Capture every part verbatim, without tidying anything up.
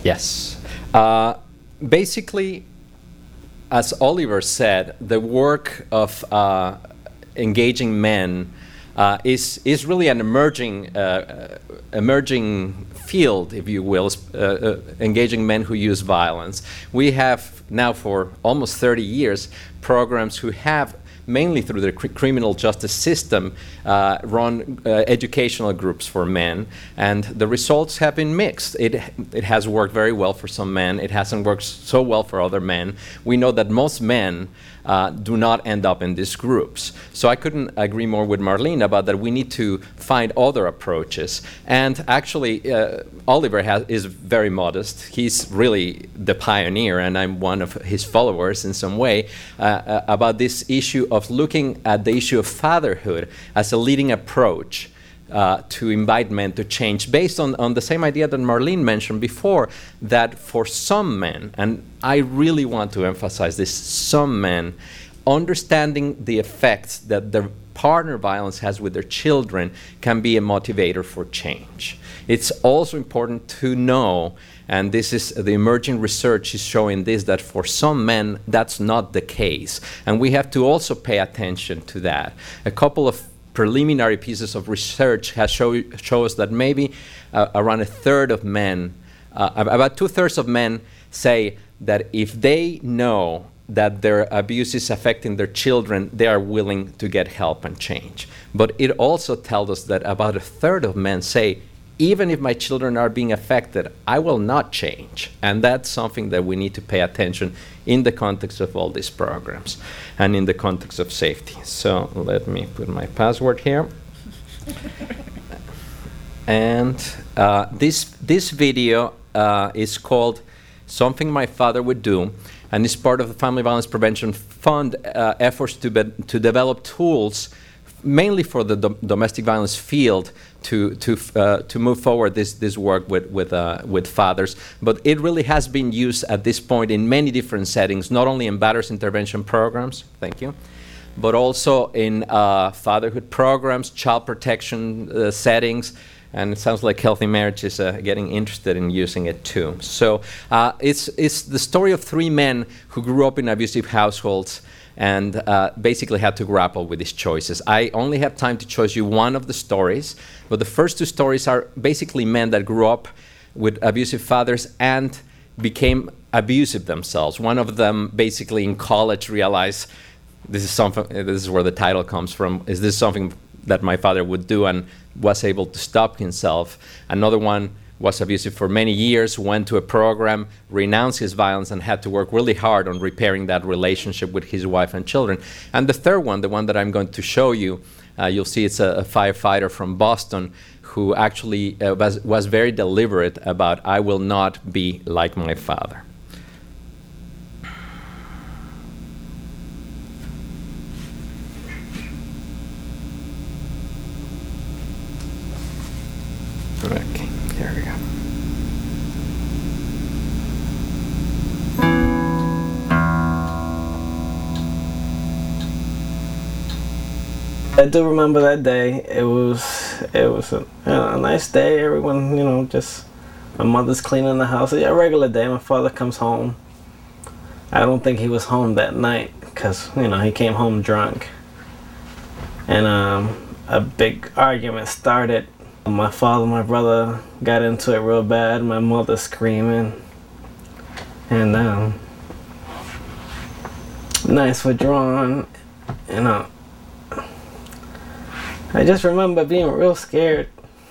Yes. Uh, basically, as Oliver said, the work of uh, engaging men uh, is is really an emerging uh, emerging field, if you will, uh, uh, engaging men who use violence. We have now for almost thirty years programs who have, mainly through the cr- criminal justice system, uh, run uh, educational groups for men, and the results have been mixed. It it has worked very well for some men. It hasn't worked so well for other men. We know that most men uh, do not end up in these groups. So I couldn't agree more with Marlene about that. We need to find other approaches. And actually, uh, Oliver has, is very modest. He's really the pioneer, and I'm one of his followers in some way, uh, uh, about this issue of looking at the issue of fatherhood as a leading approach uh, to invite men to change, based on, on the same idea that Marlene mentioned before, that for some men, and I really want to emphasize this, some men, understanding the effects that their partner violence has with their children can be a motivator for change. It's also important to know, and this is the emerging research is showing this, that for some men that's not the case, and we have to also pay attention to that. A couple of preliminary pieces of research has show, show us that maybe uh, around a third of men, uh, about two-thirds of men say that if they know that their abuse is affecting their children, they are willing to get help and change. But it also tells us that about a third of men say, even if my children are being affected, I will not change. And that's something that we need to pay attention in the context of all these programs and in the context of safety. So let me put my password here. And uh, this, this video uh, is called Something My Father Would Do, and it's part of the Family Violence Prevention Fund uh, efforts to, be, to develop tools mainly for the dom- domestic violence field to to uh, to move forward this this work with with uh, with fathers. But it really has been used at this point in many different settings, not only in batter's intervention programs, thank you, but also in uh, fatherhood programs, child protection uh, settings. And it sounds like Healthy Marriage is uh, getting interested in using it too. So uh, it's it's the story of three men who grew up in abusive households and uh, basically had to grapple with these choices. I only have time to choose you one of the stories, but the first two stories are basically men that grew up with abusive fathers and became abusive themselves. One of them basically in college realized this is something, this is where the title comes from, is this something that my father would do, and was able to stop himself. Another one was abusive for many years, went to a program, renounced his violence, and had to work really hard on repairing that relationship with his wife and children. And the third one, the one that I'm going to show you, uh, you'll see it's a, a firefighter from Boston who actually uh, was, was very deliberate about, I will not be like my father. Okay, here we go. I do remember that day. It was it was a, you know, a nice day. Everyone, you know, just my mother's cleaning the house. A regular day. My father comes home. I don't think he was home that night because, you know, he came home drunk. And um, a big argument started. My father and my brother got into it real bad. My mother screaming. And um, nice withdrawn. You know, I just remember being real scared.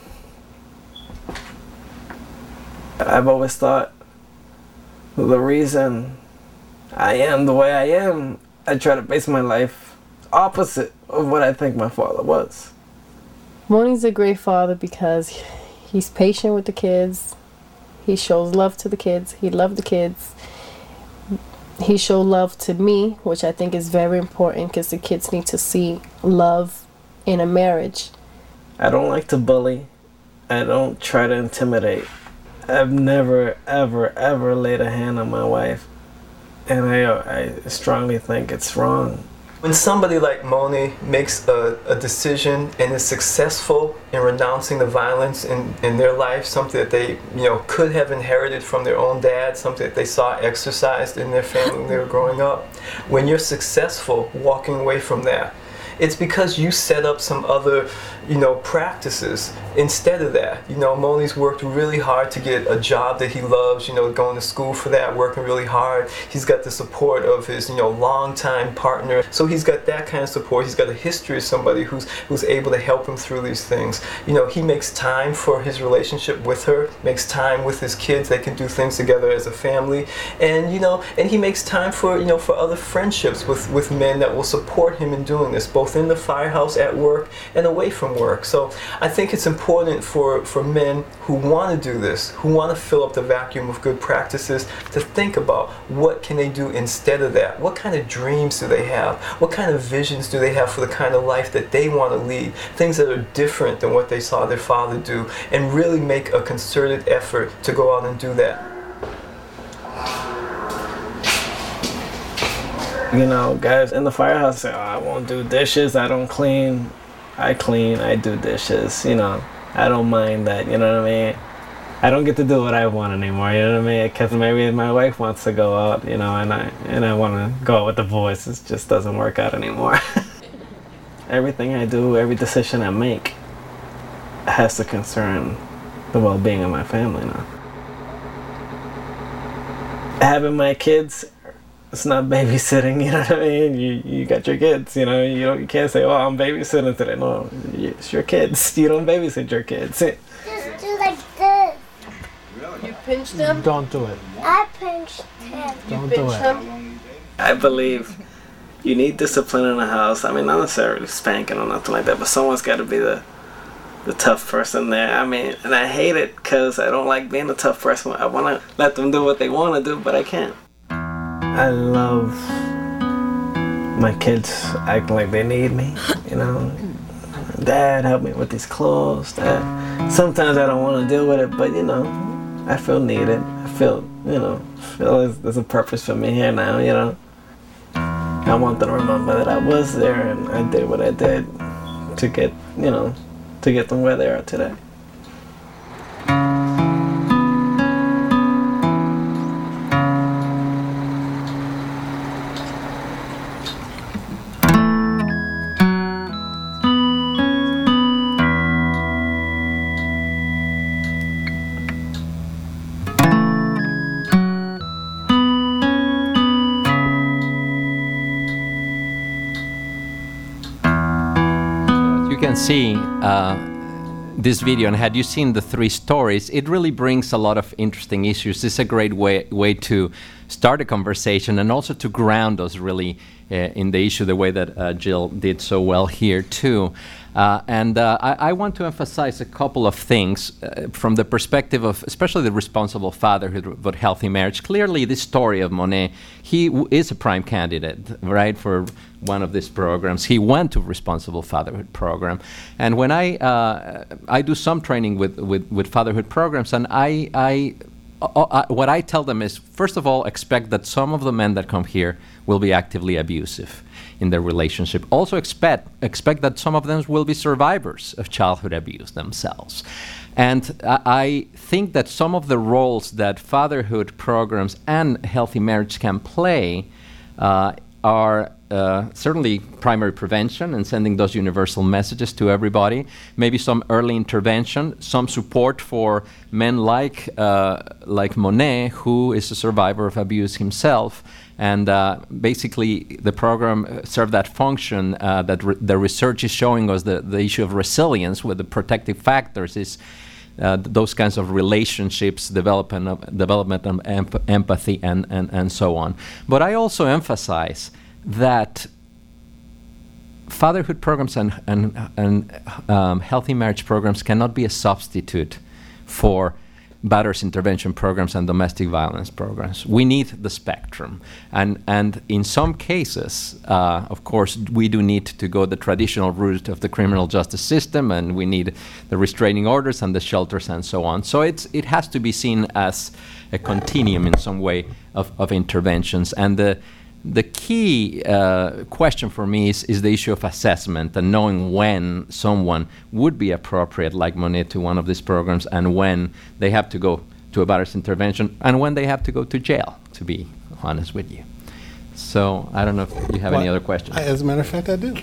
I've always thought the reason I am the way I am, I try to base my life opposite of what I think my father was. Moni's a great father because he's patient with the kids. He shows love to the kids. He loved the kids. He showed love to me, which I think is very important because the kids need to see love in a marriage. I don't like to bully. I don't try to intimidate. I've never, ever, ever laid a hand on my wife. And I, I strongly think it's wrong. When somebody like Monet makes a, a decision and is successful in renouncing the violence in, in their life, something that they you know could have inherited from their own dad, something that they saw exercised in their family when they were growing up, when you're successful walking away from that, it's because you set up some other, you know, practices instead of that. You know, Monet's worked really hard to get a job that he loves, you know, going to school for that, working really hard. He's got the support of his, you know, longtime partner. So he's got that kind of support. He's got a history of somebody who's who's able to help him through these things. You know, he makes time for his relationship with her, makes time with his kids. They can do things together as a family. And, you know, and he makes time for, you know, for other friendships with, with men that will support him in doing this, both in the firehouse, at work, and away from work. So I think it's important for, for men who want to do this, who want to fill up the vacuum of good practices, to think about what can they do instead of that. What kind of dreams do they have? What kind of visions do they have for the kind of life that they want to lead? Things that are different than what they saw their father do, and really make a concerted effort to go out and do that. You know, guys in the firehouse say, oh, I won't do dishes, I don't clean. I clean, I do dishes, you know. I don't mind that, you know what I mean? I don't get to do what I want anymore, you know what I mean? Because maybe my wife wants to go out, you know, and I and I want to go out with the boys. It just doesn't work out anymore. Everything I do, every decision I make has to concern the well-being of my family now. Having my kids, it's not babysitting, you know what I mean? You you got your kids, you know. You don't, you can't say, "Oh, I'm babysitting today." No, it's your kids. You don't babysit your kids. Just do like this. You pinched him? Don't do it. I pinched him. Don't you do pinched it. him? I believe you need discipline in the house. I mean, not necessarily spanking or nothing like that, but someone's got to be the the tough person there. I mean, and I hate it because I don't like being a tough person. I want to let them do what they want to do, but I can't. I love my kids acting like they need me, you know. Dad, help me with these clothes. Dad. Sometimes I don't want to deal with it, but, you know, I feel needed. I feel, you know, feel there's, there's a purpose for me here now, you know. I want them to remember that I was there and I did what I did to get, you know, to get them where they are today. See uh, this video, and had you seen the three stories, it really brings a lot of interesting issues. This is a great way way to start a conversation and also to ground us really uh, in the issue the way that uh, Jill did so well here too. Uh, and uh, I, I want to emphasize a couple of things uh, from the perspective of especially the responsible fatherhood but healthy marriage. Clearly, this story of Monet, he w- is a prime candidate, right, for one of these programs. He went to responsible fatherhood program. And when I uh, I do some training with, with, with fatherhood programs, and I, I uh, uh, what I tell them is, first of all, expect that some of the men that come here will be actively abusive in their relationship. Also expect expect that some of them will be survivors of childhood abuse themselves. And uh, I think that some of the roles that fatherhood programs and healthy marriage can play uh, are uh, certainly primary prevention and sending those universal messages to everybody, maybe some early intervention, some support for men like uh, like Monet, who is a survivor of abuse himself. And uh, basically, the program served that function uh, that re- the research is showing us. The, the issue of resilience with the protective factors is uh, th- those kinds of relationships, development of, development of emp- empathy, and, and, and so on. But I also emphasize that fatherhood programs and, and, and um, healthy marriage programs cannot be a substitute for batter's intervention programs and domestic violence programs. We need the spectrum. And and in some cases, uh, of course, we do need to go the traditional route of the criminal justice system, and we need the restraining orders and the shelters and so on. So it's it has to be seen as a continuum in some way of, of interventions. And the the key uh, question for me is, is the issue of assessment and knowing when someone would be appropriate, like Monet, to one of these programs, and when they have to go to a batter's intervention, and when they have to go to jail, to be honest with you. So I don't know if you have well, any other questions. I, as a matter of fact, I do.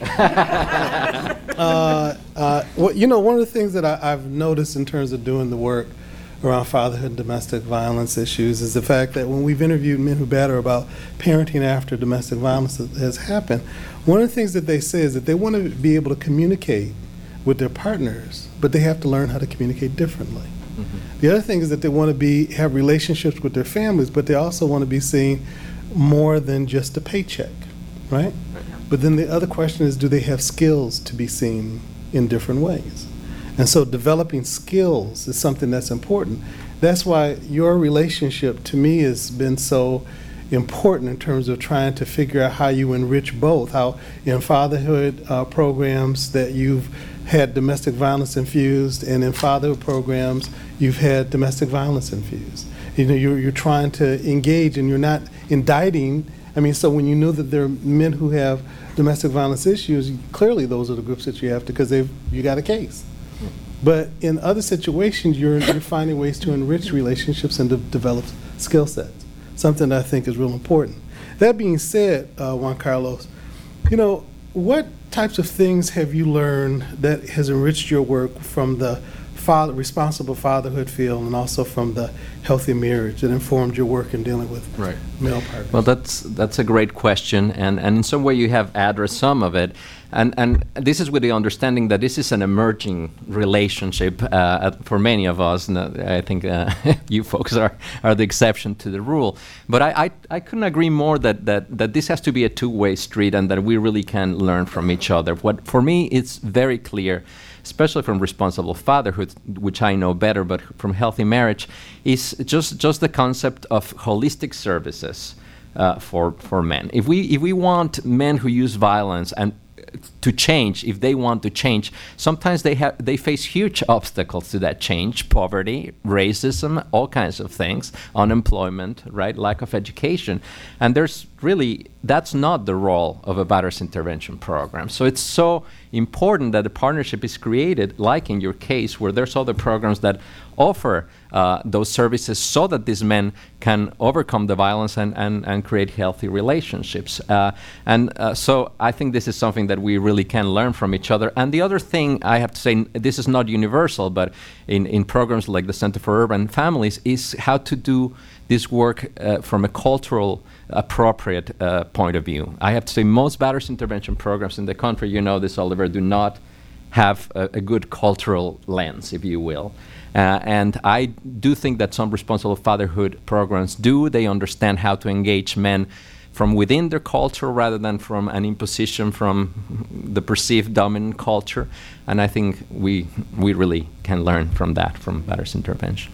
uh, uh, well, you know, one of the things that I, I've noticed in terms of doing the work around fatherhood and domestic violence issues is the fact that when we've interviewed men who batter about parenting after domestic violence has happened, one of the things that they say is that they want to be able to communicate with their partners, but they have to learn how to communicate differently. Mm-hmm. The other thing is that they want to be have relationships with their families, but they also want to be seen more than just a paycheck, right? Right. But then the other question is, do they have skills to be seen in different ways? And so developing skills is something that's important. That's why your relationship to me has been so important in terms of trying to figure out how you enrich both, how in fatherhood uh, programs that you've had domestic violence infused, and in fatherhood programs you've had domestic violence infused. You know, you're, you're trying to engage and you're not indicting. I mean, so when you know that there are men who have domestic violence issues, clearly those are the groups that you have to, because they've you got a case. But in other situations, you're, you're finding ways to enrich relationships and to develop skill sets, something that I think is real important. That being said, uh, Juan Carlos, you know, what types of things have you learned that has enriched your work from the father, responsible fatherhood field, and also from the healthy marriage that informed your work in dealing with right. male partners? Well, that's that's a great question, and, and in some way you have addressed some of it. And and this is with the understanding that this is an emerging relationship uh, for many of us. And I think uh, you folks are, are the exception to the rule. But I, I, I couldn't agree more that, that, that this has to be a two-way street and that we really can learn from each other. What for me, it's very clear, especially from responsible fatherhood, which I know better, but from healthy marriage, is just, just the concept of holistic services uh, for, for men. If we, if we want men who use violence and to change, if they want to change, sometimes they have they face huge obstacles to that change: poverty, racism, all kinds of things, unemployment, right, lack of education. And there's really, that's not the role of a batter's intervention program. So it's so important that the partnership is created, like in your case, where there's other programs that offer uh, those services so that these men can overcome the violence and, and, and create healthy relationships. Uh, and uh, so I think this is something that we really can learn from each other. And the other thing I have to say, this is not universal, but in, in programs like the Center for Urban Families, is how to do this work uh, from a cultural appropriate uh, point of view. I have to say most batter's intervention programs in the country, you know this, Oliver, do not have a, a good cultural lens, if you will. Uh, and I do think that some responsible fatherhood programs do. They understand how to engage men from within their culture rather than from an imposition from the perceived dominant culture. And I think we we really can learn from that, from batter's intervention.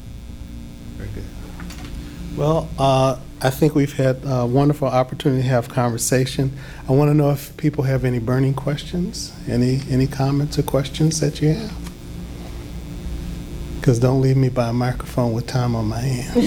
Very good. Well, uh, I think we've had a wonderful opportunity to have conversation. I want to know if people have any burning questions, any any comments or questions that you have. Because don't leave me by a microphone with time on my hands.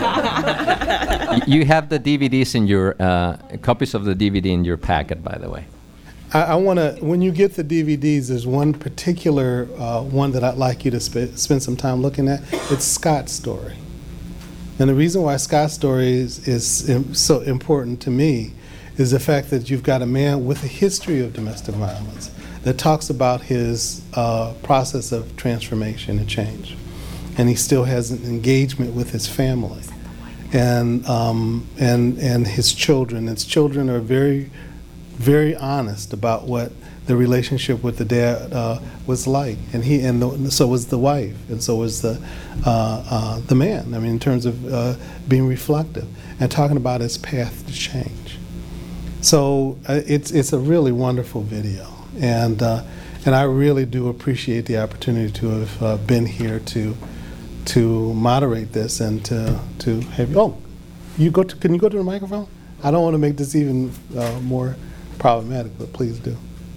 You have the D V Ds in your, uh, copies of the D V D in your packet, by the way. I, I want to, when you get the D V Ds, there's one particular uh, one that I'd like you to sp- spend some time looking at. It's Scott's story. And the reason why Scott's story is, is im- so important to me is the fact that you've got a man with a history of domestic violence that talks about his uh, process of transformation and change. And he still has an engagement with his family and um, and and his children. His children are very, very honest about what the relationship with the dad uh, was like, and he and the, so was the wife, and so was the uh, uh, the man. I mean, in terms of uh, being reflective and talking about his path to change. So uh, it's it's a really wonderful video, and uh, and I really do appreciate the opportunity to have uh, been here to to moderate this and to to have you. Oh, you go to can you go to the microphone? I don't want to make this even uh, more problematic, but please do.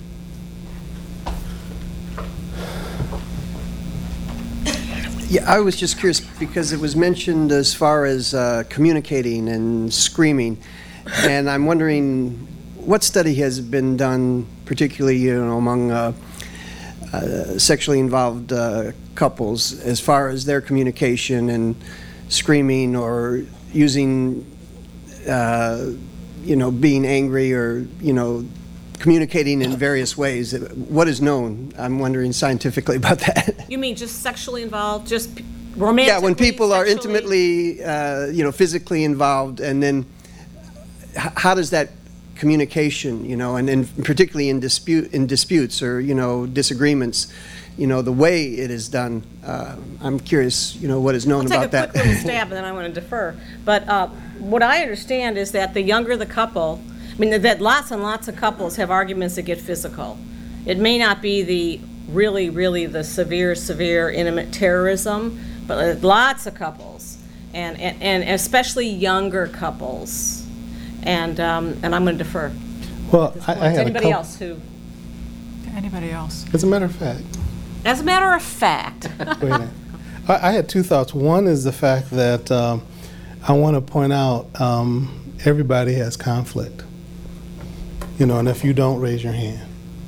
Yeah, I was just curious because it was mentioned as far as uh, communicating and screaming. And I'm wondering what study has been done, particularly, you know, among uh, uh, sexually involved uh, couples, as far as their communication and screaming or using, uh, you know, being angry or, you know, communicating in various ways. What is known? I'm wondering scientifically about that. You mean just sexually involved, just p- romantically? Yeah, when people are sexually? intimately, uh, you know, physically involved, and then h- how does that communication, you know, and, and particularly in dispute in disputes or, you know, disagreements, you know, the way it is done. Uh, I'm curious, you know, what is known I'll about take a that. quick little stab, and then I want to defer. But uh, what I understand is that the younger the couple, I mean, that lots and lots of couples have arguments that get physical. It may not be the really, really the severe, severe intimate terrorism, but lots of couples, and, and, and especially younger couples. And um, and I'm going to defer. Well, I, I had Anybody a couple, else who? Anybody else? As a matter of fact, As a matter of fact. wait a minute. I, I had two thoughts. One is the fact that um, I want to point out um, everybody has conflict. You know, and if you don't, raise your hand.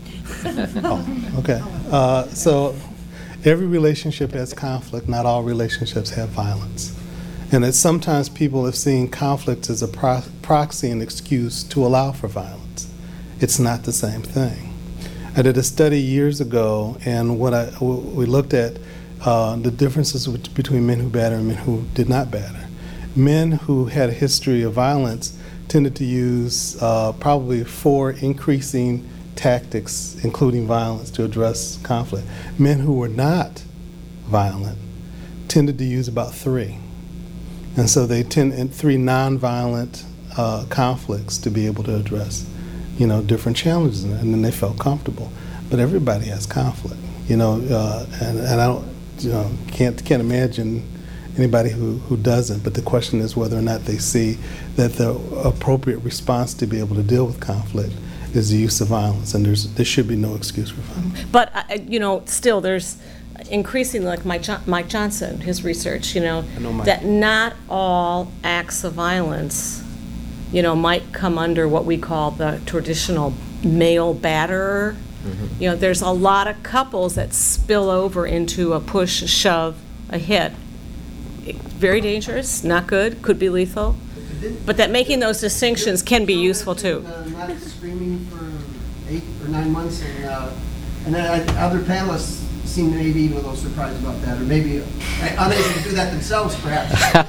Oh, okay. Uh, so every relationship has conflict. Not all relationships have violence. And that sometimes people have seen conflict as a pro- proxy and excuse to allow for violence. It's not the same thing. I did a study years ago, and what I w- we looked at uh, the differences w- between men who batter and men who did not batter. Men who had a history of violence tended to use uh, probably four increasing tactics, including violence, to address conflict. Men who were not violent tended to use about three. And so they tend in three nonviolent uh, conflicts to be able to address, you know, different challenges, and then they felt comfortable. But everybody has conflict, you know, uh, and, and I don't, you know, can't can't imagine anybody who, who doesn't. But the question is whether or not they see that the appropriate response to be able to deal with conflict is the use of violence, and there's there should be no excuse for violence. But, uh, you know, still, there's increasingly, like Mike, jo- Mike Johnson, his research, you know, I know Mike. that not all acts of violence, you know, might come under what we call the traditional male batterer. Mm-hmm. You know, there's a lot of couples that spill over into a push, a shove, a hit. Very dangerous, not good, could be lethal. But that making those distinctions can be useful too. Uh, not screaming for eight or nine months, and uh, and then uh, other panelists seem maybe even a little surprised about that, or maybe uh, unable to do that themselves, perhaps.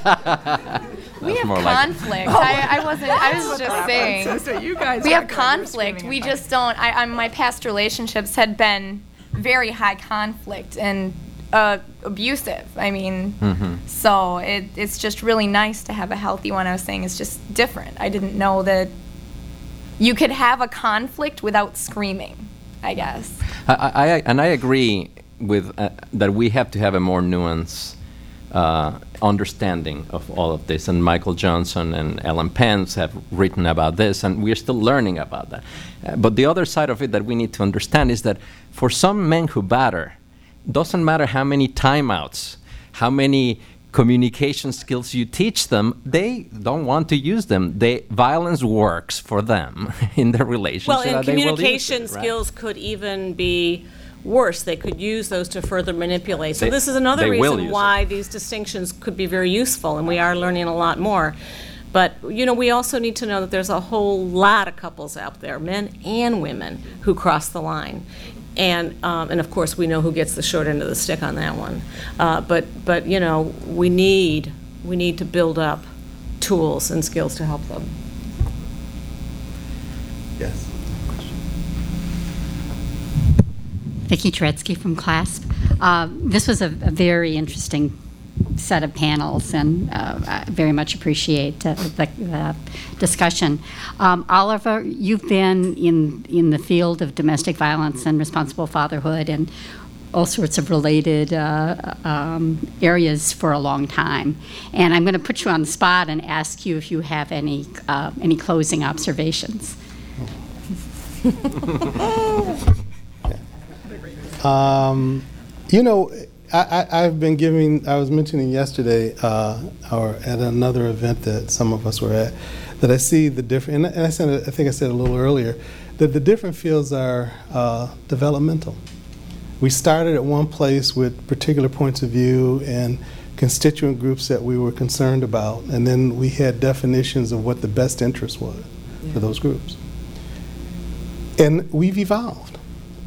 We That's have more like- conflict. I, I wasn't. I was just saying. So you guys We have act like you're conflict. screaming We at just don't. I, I, my past relationships had been very high conflict and uh, abusive. I mean, Mhm. so it, it's just really nice to have a healthy one. I was saying it's just different. I didn't know that you could have a conflict without screaming, I guess. I, I, and I agree with uh, that we have to have a more nuanced uh, understanding of all of this. And Michael Johnson and Ellen Pence have written about this, and we're still learning about that. Uh, but the other side of it that we need to understand is that for some men who batter, doesn't matter how many timeouts, how many communication skills you teach them, they don't want to use them. They, violence works for them in their relationship. Well, and they will use communication it, right? skills could even be worse. They could use those to further manipulate. So They- this is another they will reason use why these distinctions could be very useful, and we are learning a lot more. But, you know, we also need to know that there's a whole lot of couples out there, men and women, who cross the line. And, um, and of course, we know who gets the short end of the stick on that one. Uh, but, but, you know, we need, we need to build up tools and skills to help them. Yes. Vicki Turetsky from CLASP. Uh, this was a, a very interesting set of panels, and uh, I very much appreciate uh, the, the discussion. Um, Oliver, you've been in, in the field of domestic violence and responsible fatherhood and all sorts of related uh, um, areas for a long time. And I'm going to put you on the spot and ask you if you have any, uh, any closing observations. Um, you know, I, I, I've been giving, I was mentioning yesterday, uh, or at another event that some of us were at, that I see the different, and I, said, I think I said a little earlier, that the different fields are uh, developmental. We started at one place with particular points of view and constituent groups that we were concerned about, and then we had definitions of what the best interest was yeah. for those groups. And we've evolved.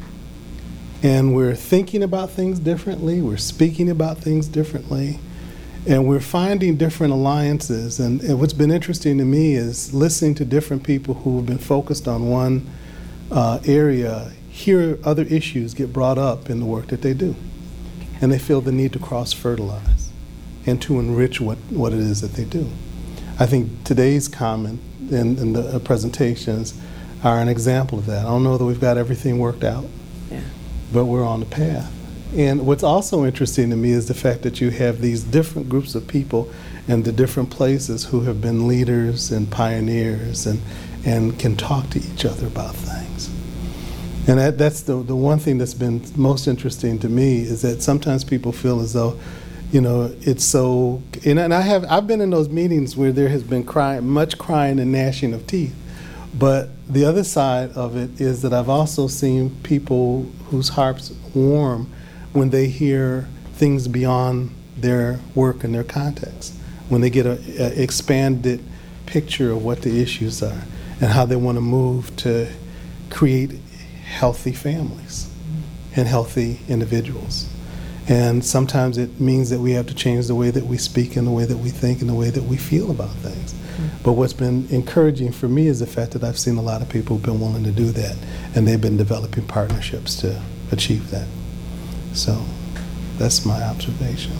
And we're thinking about things differently, we're speaking about things differently, and we're finding different alliances. And, and what's been interesting to me is listening to different people who have been focused on one uh, area, hear other issues get brought up in the work that they do. And they feel the need to cross-fertilize and to enrich what, what it is that they do. I think today's comment and, and the uh, presentations are an example of that. I don't know that we've got everything worked out, yeah. but we're on the path. And what's also interesting to me is the fact that you have these different groups of people in the different places who have been leaders and pioneers and, and can talk to each other about things. And that, that's the, the one thing that's been most interesting to me is that sometimes people feel as though, you know, it's so, and, and I have, I've been in those meetings where there has been crying, much crying and gnashing of teeth. But the other side of it is that I've also seen people whose hearts warm when they hear things beyond their work and their context, when they get an expanded picture of what the issues are and how they want to move to create healthy families and healthy individuals. And sometimes it means that we have to change the way that we speak and the way that we think and the way that we feel about things. Mm-hmm. But what's been encouraging for me is the fact that I've seen a lot of people who've been willing to do that, and they've been developing partnerships to achieve that. So that's my observation.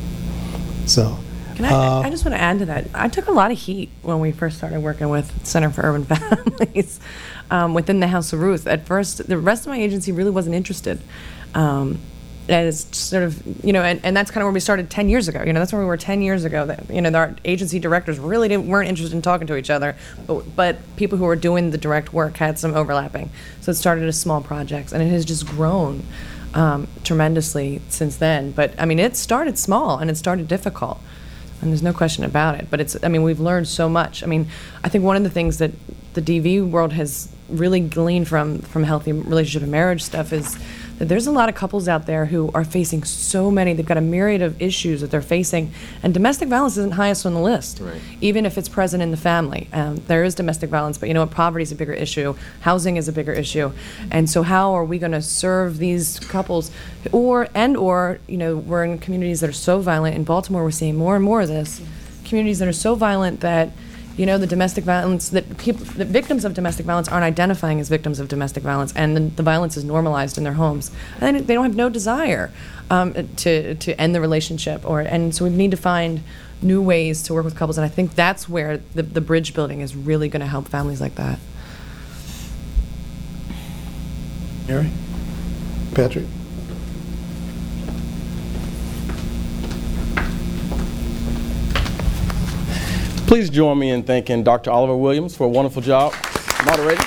So Can I, uh, I just want to add to that. I took a lot of heat when we first started working with Center for Urban Families um, within the House of Ruth. At first, the rest of my agency really wasn't interested. Um, as sort of, you know, and, and that's kind of where we started ten years ago. You know, that's where we were ten years ago. That, you know, our agency directors really didn't, weren't interested in talking to each other, but, but people who were doing the direct work had some overlapping. So it started as small projects, and it has just grown um, tremendously since then. But, I mean, it started small, and it started difficult. And there's no question about it. But it's, I mean, we've learned so much. I mean, I think one of the things that the D V world has really gleaned from, from healthy relationship and marriage stuff is that there's a lot of couples out there who are facing so many, they've got a myriad of issues that they're facing, and domestic violence isn't highest on the list, right. even if it's present in the family. Um, there is domestic violence, but you know what, poverty is a bigger issue, housing is a bigger issue, and so how are we gonna serve these couples, or, and or, you know, we're in communities that are so violent. In Baltimore, we're seeing more and more of this, communities that are so violent that you know, the domestic violence, that people, the victims of domestic violence aren't identifying as victims of domestic violence, and the, the violence is normalized in their homes. And they don't have no desire um, to, to end the relationship. Or, and so we need to find new ways to work with couples, and I think that's where the, the bridge building is really going to help families like that. Mary? Patrick? Please join me in thanking Doctor Oliver Williams for a wonderful job moderating.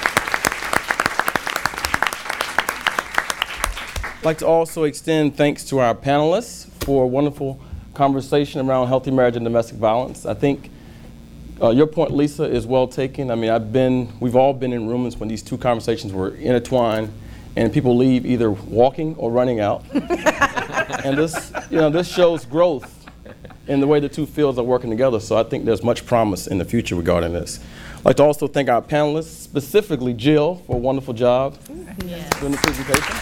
I'd like to also extend thanks to our panelists for a wonderful conversation around healthy marriage and domestic violence. I think uh, your point, Lisa, is well taken. I mean, I've been, we've all been in rooms when these two conversations were intertwined, and people leave either walking or running out. And this, you know, this shows growth in the way the two fields are working together. So I think there's much promise in the future regarding this. I'd like to also thank our panelists, specifically Jill, for a wonderful job yes. doing the presentation.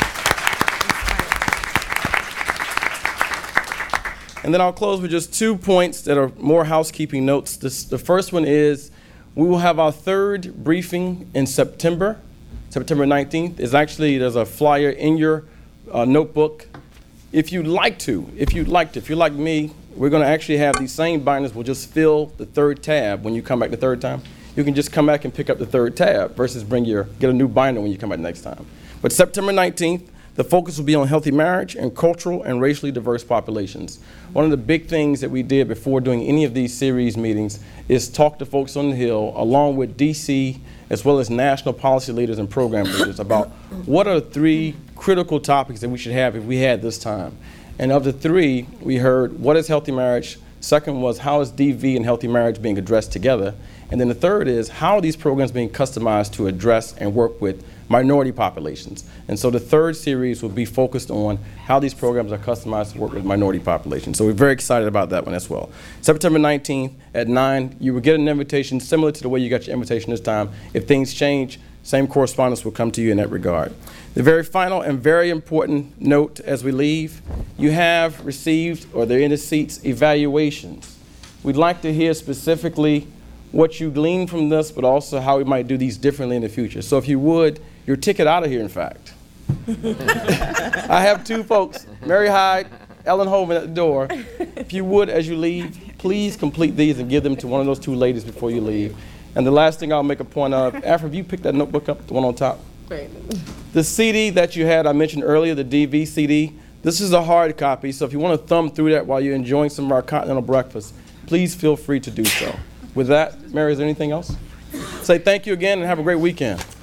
And then I'll close with just two points that are more housekeeping notes. This, the first one is we will have our third briefing in September, September nineteenth. It's actually, there's a flyer in your uh, notebook. If you'd like to, if you'd like to, if you're like me, we're going to actually have these same binders. We'll just fill the third tab when you come back the third time. You can just come back and pick up the third tab versus bring your, get a new binder when you come back next time. But September nineteenth, the focus will be on healthy marriage and cultural and racially diverse populations. One of the big things that we did before doing any of these series meetings is talk to folks on the Hill, along with D C, as well as national policy leaders and program leaders, about what are three critical topics that we should have if we had this time. And of the three, we heard what is healthy marriage, Second was, how is D V and healthy marriage being addressed together? And then the third is, how are these programs being customized to address and work with minority populations? And so the third series will be focused on how these programs are customized to work with minority populations. So we're very excited about that one as well. September nineteenth at nine, you will get an invitation similar to the way you got your invitation this time. If things change, same correspondence will come to you in that regard. The very final and very important note as we leave, you have received, or they're in the seats, evaluations. We'd like to hear specifically what you gleaned from this, but also how we might do these differently in the future. So if you would, your ticket out of here, in fact. I have two folks, Mary Hyde, Ellen Holman at the door. If you would, as you leave, please complete these and give them to one of those two ladies before you leave. And the last thing I'll make a point of, Afra, have you picked that notebook up, the one on top? Great. The C D that you had, I mentioned earlier, the D V C D, this is a hard copy, so if you want to thumb through that while you're enjoying some of our continental breakfast, please feel free to do so. With that, Mary, is there anything else? Say thank you again and have a great weekend.